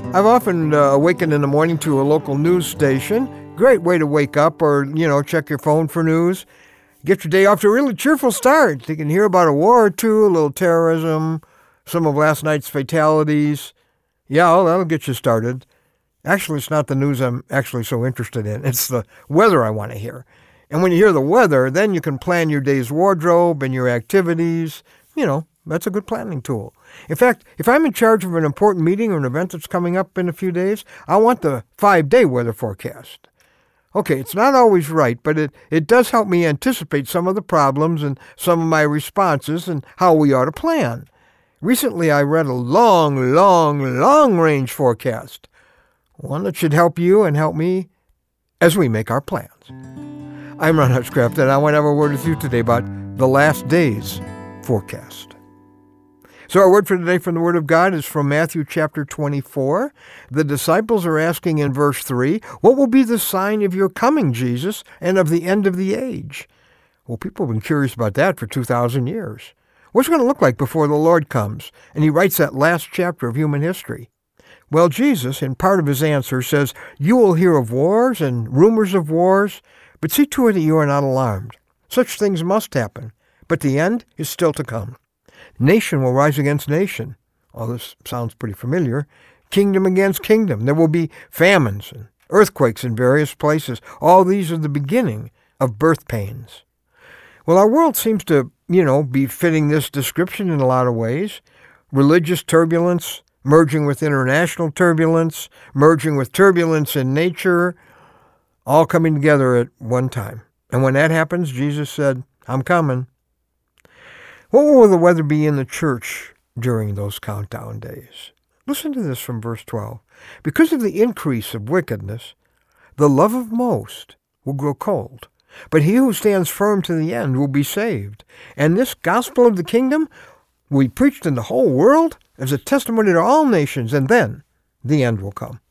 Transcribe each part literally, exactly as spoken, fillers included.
I've often uh, awakened in the morning to a local news station. Great way to wake up or, you know, check your phone for news. Get your day off to a really cheerful start. You can hear about a war or two, a little terrorism, some of last night's fatalities. Yeah, well, that'll get you started. Actually, it's not the news I'm actually so interested in. It's the weather I want to hear. And when you hear the weather, then you can plan your day's wardrobe and your activities. You know, that's a good planning tool. In fact, if I'm in charge of an important meeting or an event that's coming up in a few days, I want the five-day weather forecast. Okay, it's not always right, but it, it does help me anticipate some of the problems and some of my responses and how we ought to plan. Recently, I read a long, long, long-range forecast, one that should help you and help me as we make our plans. I'm Ron Hutchcraft, and I want to have a word with you today about the last days forecast. So our word for today from the Word of God is from Matthew chapter twenty-four. The disciples are asking in verse three, what will be the sign of your coming, Jesus, and of the end of the age? Well, people have been curious about that for two thousand years. What's it going to look like before the Lord comes? And he writes that last chapter of human history. Well, Jesus, in part of his answer, says, you will hear of wars and rumors of wars, but see to it that you are not alarmed. Such things must happen, but the end is still to come. Nation will rise against nation. All this sounds pretty familiar. Kingdom against kingdom. There will be famines and earthquakes in various places. All these are the beginning of birth pains. Well, our world seems to, you know, be fitting this description in a lot of ways. Religious turbulence, merging with international turbulence, merging with turbulence in nature, all coming together at one time. And when that happens, Jesus said, I'm coming. What will the weather be in the church during those countdown days? Listen to this from verse twelve. Because of the increase of wickedness, the love of most will grow cold, but he who stands firm to the end will be saved. And this gospel of the kingdom will be preached in the whole world as a testimony to all nations, and then the end will come.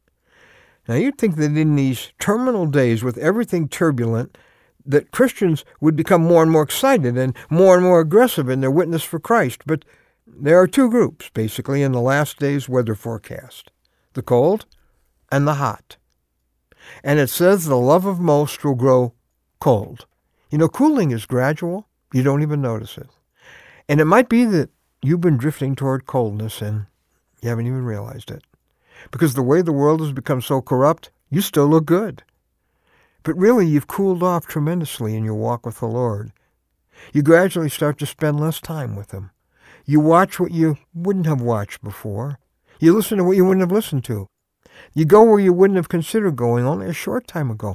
Now you'd think that in these terminal days with everything turbulent, that Christians would become more and more excited and more and more aggressive in their witness for Christ. But there are two groups, basically, in the last days weather forecast, the cold and the hot. And it says the love of most will grow cold. You know, cooling is gradual. You don't even notice it. And it might be that you've been drifting toward coldness and you haven't even realized it. Because the way the world has become so corrupt, you still look good. But really, you've cooled off tremendously in your walk with the Lord. You gradually start to spend less time with Him. You watch what you wouldn't have watched before. You listen to what you wouldn't have listened to. You go where you wouldn't have considered going only a short time ago.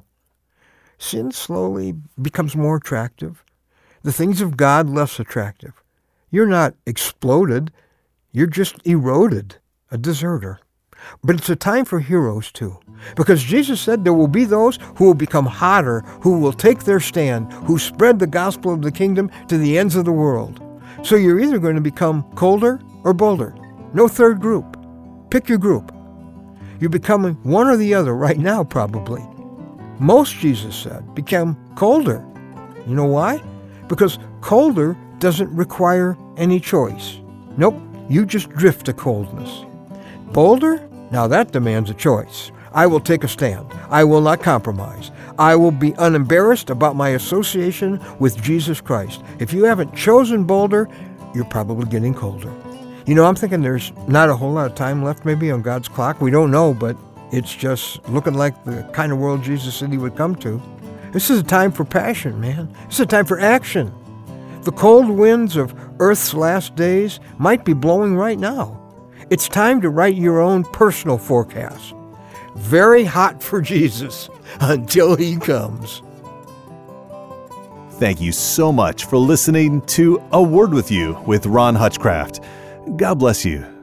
Sin slowly becomes more attractive. The things of God less attractive. You're not exploded. You're just eroded, a deserter. But it's a time for heroes too, because Jesus said there will be those who will become hotter, who will take their stand, who spread the gospel of the kingdom to the ends of the world. So you're either going to become colder or bolder. No third group. Pick your group. You're becoming one or the other right now, probably. Most, Jesus said, become colder. You know why? Because colder doesn't require any choice. Nope, you just drift to coldness. Bolder? Now that demands a choice. I will take a stand. I will not compromise. I will be unembarrassed about my association with Jesus Christ. If you haven't chosen bolder, you're probably getting colder. You know, I'm thinking there's not a whole lot of time left maybe on God's clock. We don't know, but it's just looking like the kind of world Jesus said He would come to. This is a time for passion, man. This is a time for action. The cold winds of Earth's last days might be blowing right now. It's time to write your own personal forecast. Very hot for Jesus until He comes. Thank you so much for listening to A Word With You with Ron Hutchcraft. God bless you.